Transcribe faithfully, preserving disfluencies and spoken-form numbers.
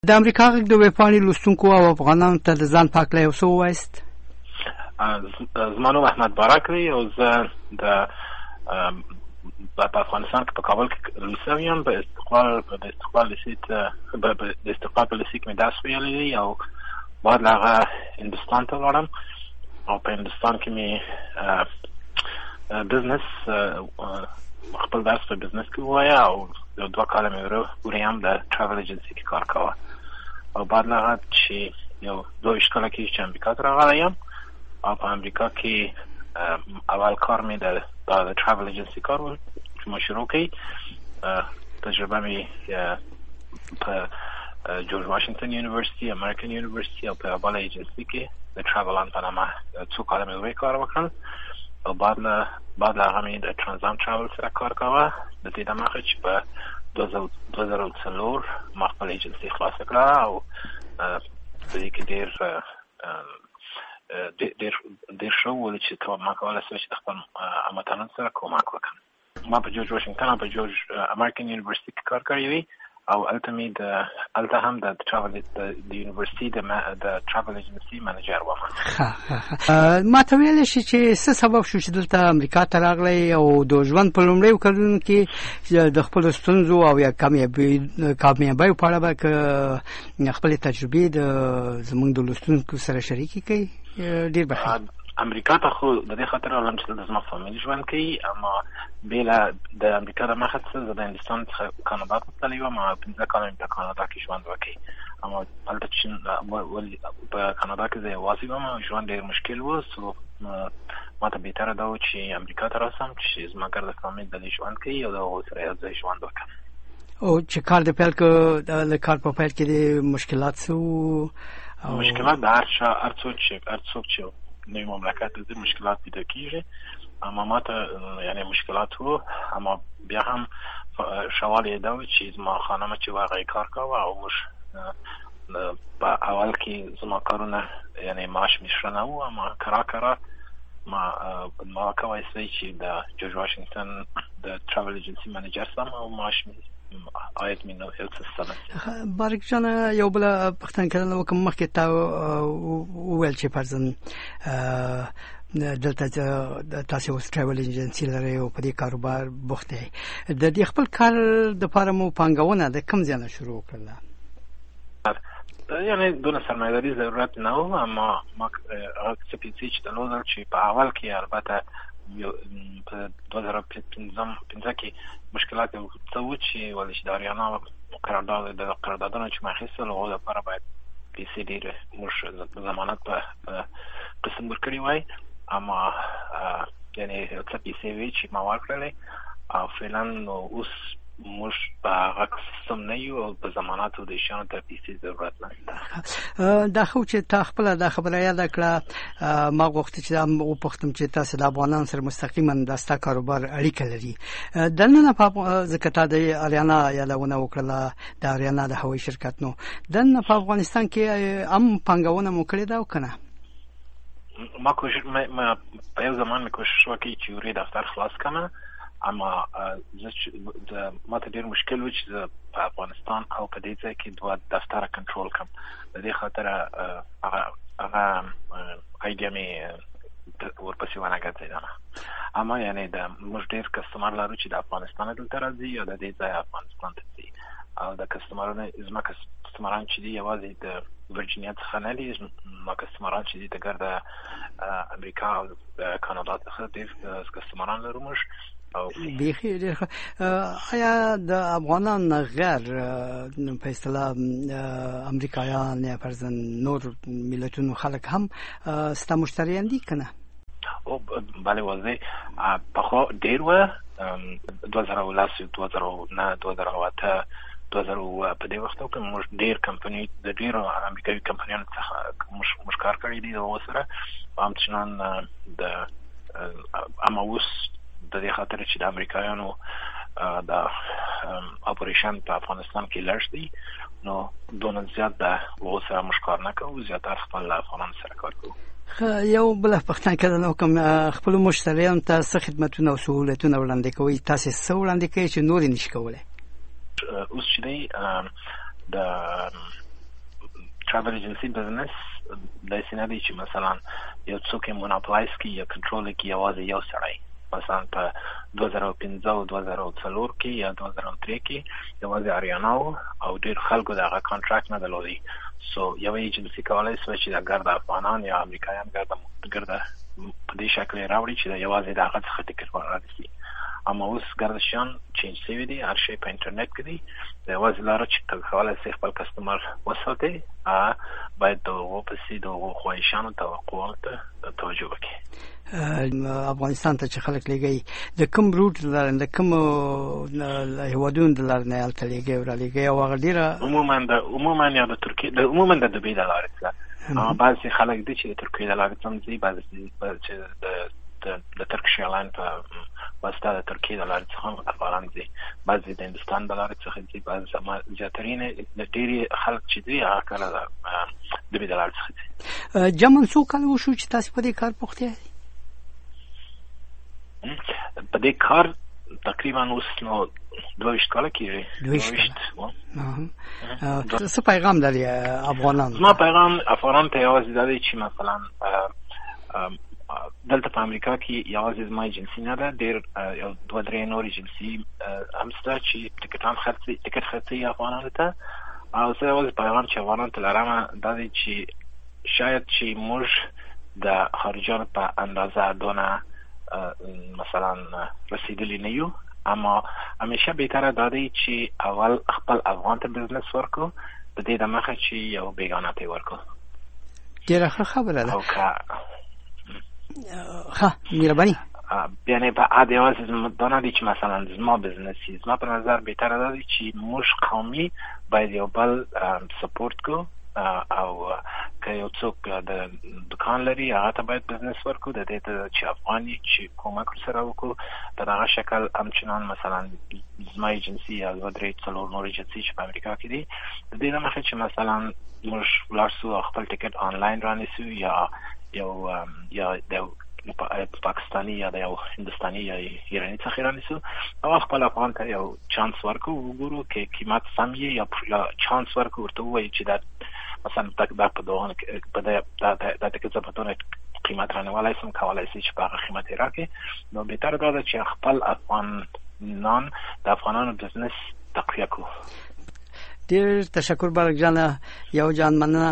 د امریکا غږ د ویبپاڼې لوستونکو او افغانانو ته د ځان په هکله یو څه ووایاست. زما نوم احمد بارک دی او زه د په افغانستان کې په کابل کې لوی شوی یم. په استقلال د استقلال لیسې د استقلال په لیسې کې مې درس ویلی دی او بعد له هغه هندوستان ته ولاړم او په هندوستان کې مې بزنس خپل درس په بزنس کې ووایه او یو دوه کاله مې وروسته هم د ټراول ایجنسي کې کار کوه او بعد له هغه چې یو دوه ویشت کاله کېږي چې امریکا ته راغلی یم او په امریکا کې اول کار مې د د ټراول ایجنسي کار و چې ما شروع کړی. تجربه مې په جورج واشنگټن یونیورسيټي، امریکن یونیورسيټي او په بله ایجنسي کې د ټراول آن پاناما څو کاله مې وروی کار وکړل او بعد له بعد له هغه مې د ترانزام ټراول سره کار کوه. د دې دمخه چې په دوه زره او څلور ما خپل ایجنسي خلاصه کړه او په دې کې ډېر ډېر ډېر ښه وولې چې ما کولی شوه چې د خپل هموطنانو سره کومک وکړم. ما په جورج واشنګټن او په جورج امریکن یونیورسيټي کې کار کړی وي او هلته مې د هلته هم د ټراول د یونیورسيټي د ټراول ایجنسي منیجر وم. ما ته ویلی شي چې څه سبب شو چې دلته امریکا ته راغلی او د ژوند په لومړیو کلونو کې د خپلو ستونزو او یا کامیابیو په اړه به خپلې تجربې د زموږ د لوستونکو سره شریکې کوي؟ ډېر به ښه. امریکا ته خو د دې خاطر راغلم چې دلته زما فامیل ژوند کوي، اما بېله د امریکا د مخه څخه زه د هندوستان څخه کاناډا ته تللی وم او پنځه کاله مې په کاناډا کې ژوند وکړی. اما هلته چې په کاناډا کې زه یوازې وم او ژوند ډېر مشکل و، سو ما ته بهتره دا و چې امریکا ته راسم چې زما ګرد فامیل دلې ژوند کوي او د هغوی سره یو ځای ژوند وکړم. او چې کار د پیل که د کار په پیل کې د مشکلات څه وو؟ مشکلات د هر چا هر څوک چې هر څوک چې نوی مملکت ته مشکلات پیدا کیږي، اما ما ته یعنی مشکلات وو، اما بیا هم شوال یې دا و چې زما خانمه چې هغه کار کوه او موږ په اول کې زما کارونه یعنی معاش مې ښه نه و، اما کرا کرا ما ما کولی شوی چې د جورج واشنګټن د ټراول ایجنسي منیجر سم او معاش مې آیت مې نو هیڅ ستنه. بارک جان، یو بله پوښتنه کړله وکړم. مخکې تا وویل چې فرضاً دلته تاسې اوس ټراول ایجنسي لرئ او په دې کاروبار بوخت دی. د دې خپل کار دپاره مو پانګونه د کوم ځای نه شروع کړله؟ یعنی دونه سرمایه‌داري ضرورت نه و، اما ما هغه څه پیسې چې درلودل چې په اول کې البته په دوه زره پنځه کې مشکلات یو څه و چې ولې چې د اریانا قرارداد د قراردادونو چې ما اخیستل هغو لپاره باید پیسې ډېرې موږ ضمانت په قسم ورکړي وای، اما یعنې یو څه پیسې وې چې ما ورکړلې او فعلا نو اوس موږ په هغه سیستم نه یو او په ضماناتو د شیانو ته پیسې ضرورت نشته. دا خو چې تا خپله دا خبره یاده کړه، ما غوښتل چې دا وپوښتم چې تاسې د افغانانو سره مستقیما دا ستا کاروبار اړیکه لري. دننه په ځکه تا د اریانا یادونه وکړله، د اریانا د هوایي شرکت نو دننه په افغانستان کې هم پانګونه مو کړې ده او که نه؟ ما کوشش ما په یو زمان مې کوشش وکړی چې یورې دفتر خلاص کړم، اما ما ته ډېر مشکل و چې زه په افغانستان او په دې ځای کې دوه دفتره کنټرول کړم. د دې خاطره هغه هغه ایډیا مې ورپسې ونه ګرځېدله. اما یعنې د موږ ډېر کسټمر لرو چې د افغانستان دلته راځي یا د دې ځای افغانستان ته ځي او د کسټمرانو زما کسټمران چې دي یوازې د ورجینیا څخه نه دي، زما کسټمران چې دي د ګرده امریکا او کاناډا څخه ډېر کسټمران لرو موږ. بیخي ډېر ښه. آیا د افغانان نه غیر په اصطلاح امریکایان یا فرضاً نور ملتونو خلک هم ستا مشتریان دي که نه؟ او بله واضح پخوا ډېر وه، دوه زره او لس دوه زره او نه دوه زره او اته دوه زره اووه په دې وختو کې موږ ډېر کمپنۍ د ډېرو امریکایي کمپنیانو څخه موږ کار کړی دی د هغو سره همچنان د اما اوس د دې خاطر چې د امریکایانو د اپریشن په افغانستان کې لږ دی نو دونه زیات د هغو سره موږ کار نه کوو، زیاتر خپل له افغانانو سره کار کوو. یو بله پوښتنه کړله وکړم، خپلو مشتریانو ته څه خدمتونه او سهولتونه وړاندې کوئ؟ تاسې څه وړاندې کوئ چې نور یې نشي کولی؟ اوس چې دی د travel agency business د سینادي چې مثلا یو څوک مونوپلایز کی یا کنټرول کی یوازې یو سړی مثلا په دوه زره او پنځه او دوه زره او څلور کې یا دوه زره او درې کې یوازې اریانا او ډېر خلکو دغه کانټراکټ نه درلودي سو یو ایجنسی کولای شي چې د ګرد افغانان یا امریکایان ګرد ګرد په دې شکل راوړي چې یوازې دغه څخه ټیکټ ورکړي اما اوس ګردشان چینج شوی دی هر شی په انټرنیټ کې دی د یوازې لاره چې کولای شي خپل کسټمر وساتي باید د وپسې د خواهشانو توقعاتو ته توجه وکړي افغانستان ته چې خلک لګي د کوم روټ لري د کوم هیوادونو د لارې نه الته لګي او لګي او هغه ډیره عموما د عموما یا د ترکیه د عموما د دوبۍ د لارې څخه اما بعضی خلک دي چې د ترکیه د لارې څخه دي بعضی چې د د ترکیش ایرلاین په واسطه د ترکیه د لارې څخه افغانان دي بعضی د هندستان د لارې څخه دي بعضی زیاترین د ډېری خلک چې دي هغه کله د دوبۍ د لارې څخه دي جمن څو کال وشو چې تاسو په دې کار بوخت یاست په دې کار تقریبا اوس نو دوه ویشت کاله کېږي دوه ویشت څه پیغام لري افغانان زما پیغام افغانان ته یوازې دا دی چې مثلا دلته په امریکا کې یوازې زما ایجنسی نه ده ډېر یو دوه درې نور ایجنسی هم شته چې ټکټان خرڅي ټکټ خرڅي افغانانو ته او زه یوازې پیغام چې افغانانو ته لرم دا دی چې شاید چې موږ د خارجیانو په اندازه دونه مثلا رسیدلی نه یو اما همیشه بهتره دا دی چې اول خپل افغان ته بزنس ورکو په دې د مخه چې یو بیگانه ته ورکو ډېره ښه خبره ده او که ها مهرباني یعنی په عادي یوازې دا نه دی چې مثلا زما بزنسي زما په نظر بهتره دا دی چې موږ قومي باید یو بل سپورت کو او که یو څوک د دکان لري هغه ته باید بزنس ورکو د دې ته چې افغاني چې کومک سره وکړو په دغه شکل همچنان مثلا زما ایجنسی یا دوه درې څلور نور ایجنسی چې په امریکا کې دي د دې نه مخکې چې مثلا موږ ولاړ سو خپل ټیکټ آنلاین رانیسو یا یو یا د پاکستانی یا د یو هندستاني یا ایرانی څخه رانیسو او خپل افغان ته یو چانس ورکو وګورو کې قیمت سم یې یا چانس ورکو ورته وایي چې دا مثلا تک دا په دوه په دا د تکه زبطونه قیمت رانیولای سم کولای شي چې په هغه قیمت راکې نو به تر دا چې خپل افغان نان د افغانانو بزنس تقویه کو ډیر تشکر برک جان یو جان مننه